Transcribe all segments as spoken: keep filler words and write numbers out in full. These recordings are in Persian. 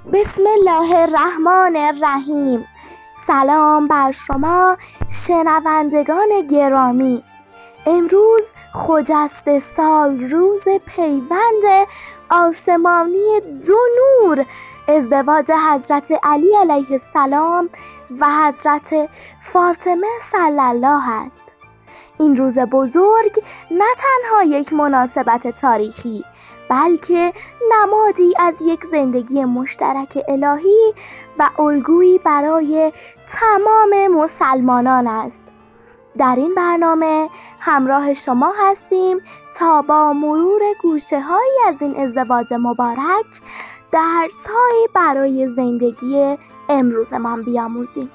بسم الله الرحمن الرحیم. سلام بر شما شنوندگان گرامی. امروز خجسته سال روز پیوند آسمانی دو نور، ازدواج حضرت علی علیه السلام و حضرت فاطمه صلی الله است. این روز بزرگ نه تنها یک مناسبت تاریخی، بلکه نمادی از یک زندگی مشترک الهی و الگویی برای تمام مسلمانان است. در این برنامه همراه شما هستیم تا با مرور گوشه‌هایی از این ازدواج مبارک درس‌هایی برای زندگی امروزمان بیاموزیم.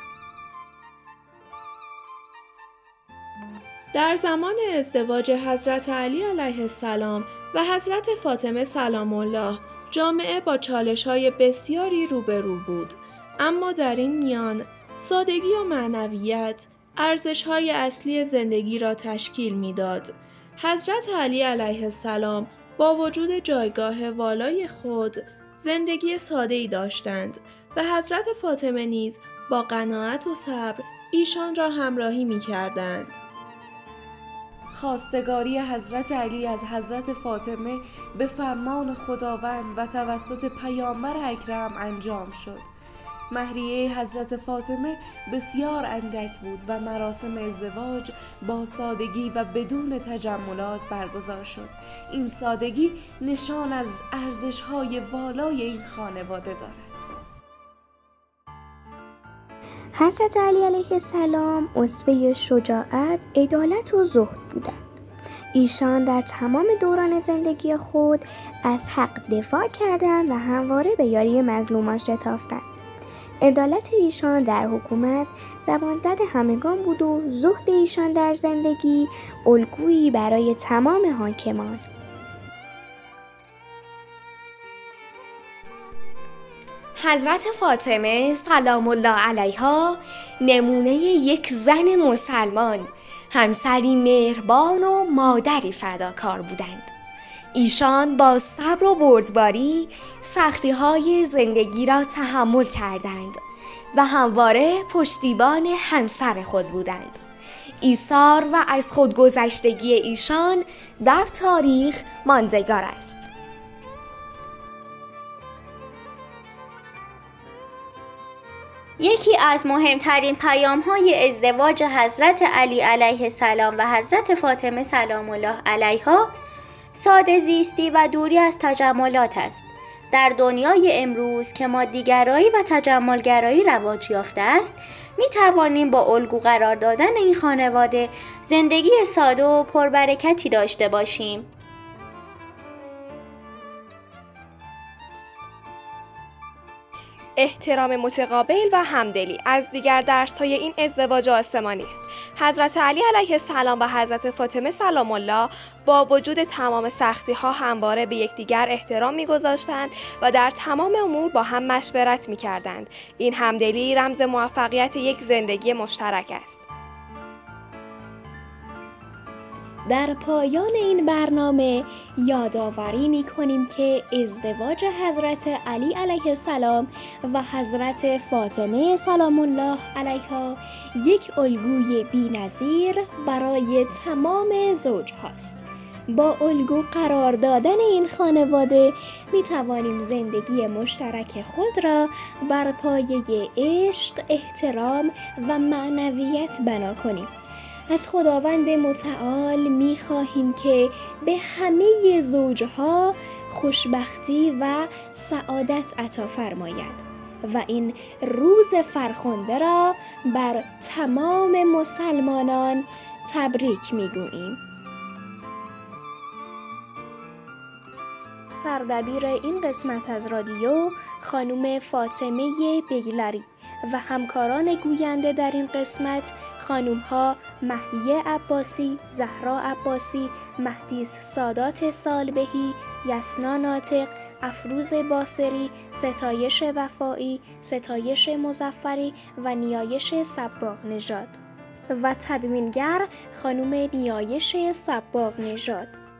در زمان ازدواج حضرت علی علیه السلام و حضرت فاطمه سلام الله، جامعه با چالش‌های بسیاری روبرو بود، اما در این میان سادگی و معنویت ارزش‌های اصلی زندگی را تشکیل می‌داد. حضرت علی علیه السلام با وجود جایگاه والای خود زندگی ساده‌ای داشتند و حضرت فاطمه نیز با قناعت و صبر ایشان را همراهی می‌کردند. خواستگاری حضرت علی از حضرت فاطمه به فرمان خداوند و توسط پیامبر اکرم انجام شد. مهریه حضرت فاطمه بسیار اندک بود و مراسم ازدواج با سادگی و بدون تجملات برگزار شد. این سادگی نشان از ارزش‌های والای این خانواده دارد. حضرت علی علیه السلام اسوه شجاعت، عدالت و زهد بودند. ایشان در تمام دوران زندگی خود از حق دفاع کردند و همواره به یاری مظلومان شتافتند. عدالت ایشان در حکومت زبان زد همگان بود و زهد ایشان در زندگی الگویی برای تمام حاکمان. حضرت فاطمه سلام الله علیها نمونه یک زن مسلمان، همسری مهربان و مادری فداکار بودند. ایشان با صبر و بردباری سختی‌های زندگی را تحمل کردند و همواره پشتیبان همسر خود بودند. ایثار و از خودگذشتگی ایشان در تاریخ ماندگار است. یکی از مهمترین پیام‌های ازدواج حضرت علی علیه السلام و حضرت فاطمه سلام الله علیها ساده زیستی و دوری از تجملات است. در دنیای امروز که مادی‌گرایی و تجملگرایی رواج یافته است، می توانیم با الگو قرار دادن این خانواده زندگی ساده و پربرکتی داشته باشیم. احترام متقابل و همدلی از دیگر درس‌های این ازدواج آسمانی است. حضرت علی علیه السلام و حضرت فاطمه سلام الله با وجود تمام سختی‌ها همواره به یکدیگر احترام می‌گذاشتند و در تمام امور با هم مشورت می‌کردند. این همدلی رمز موفقیت یک زندگی مشترک است. در پایان این برنامه یادآوری می‌کنیم که ازدواج حضرت علی علیه السلام و حضرت فاطمه سلام الله علیها یک الگوی بی‌نظیر برای تمام زوج‌هاست. با الگو قرار دادن این خانواده می‌توانیم زندگی مشترک خود را بر پایه عشق، احترام و معنویت بنا کنیم. از خداوند متعال می خواهیم که به همه زوجها خوشبختی و سعادت عطا فرماید و این روز فرخنده را بر تمام مسلمانان تبریک می گوییم. سردبیر این قسمت از رادیو خانم فاطمه بیگلری و همکاران گوینده در این قسمت خانم ها مهدیه عباسی، زهرا عباسی، مهدیس سادات سالبهی، یسنا ناطق، افروز باصری، ستایش وفایی، ستایش مظفری و نیایش صباغ نژاد و تدوینگر خانم نیایش صباغ نژاد.